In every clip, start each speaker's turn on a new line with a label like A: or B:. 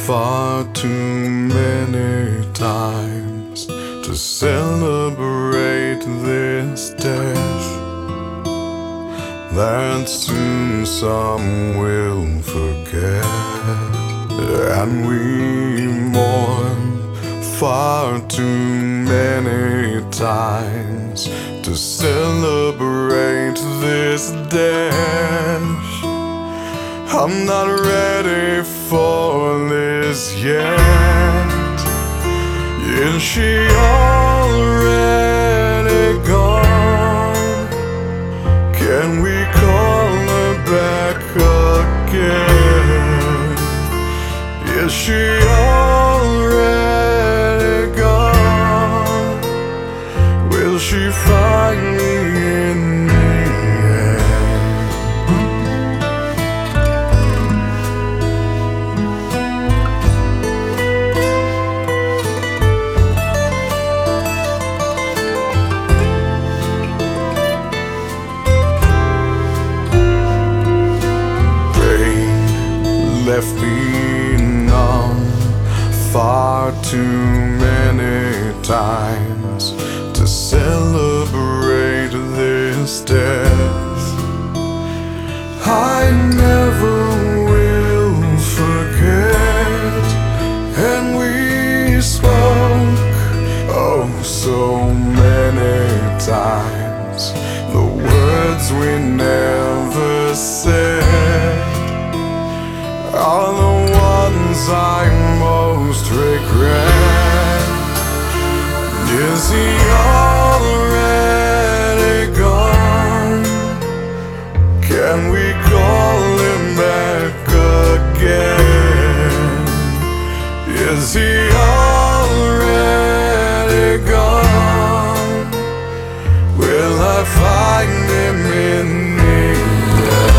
A: far too many times to celebrate this death that soon some will forget, and we mourn far too many times to celebrate this death. I'm not ready for this yet. Is she already gone? Can we call her back again? Is she already gone? Will she find me in the end? Left me numb far too many times to celebrate this death. I never will forget, and we spoke oh so many times the words we never said are the ones I most regret. Is he already gone? Can we call him back again? Is he already gone? Will I find him in the end?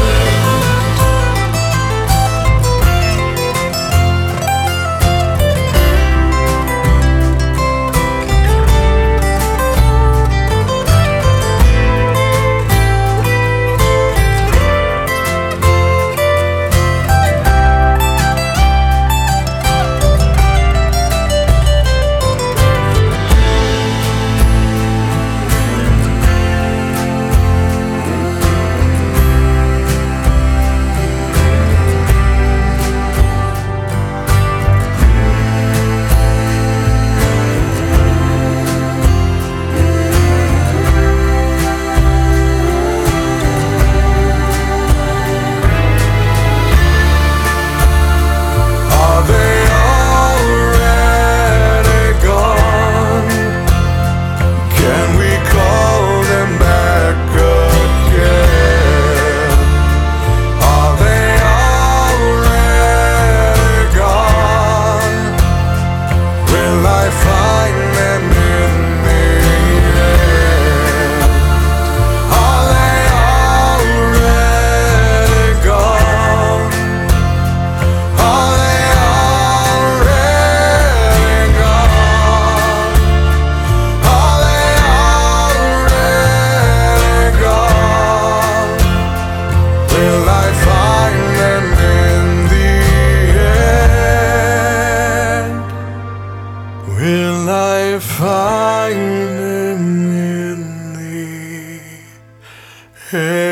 A: Will I find him in the end?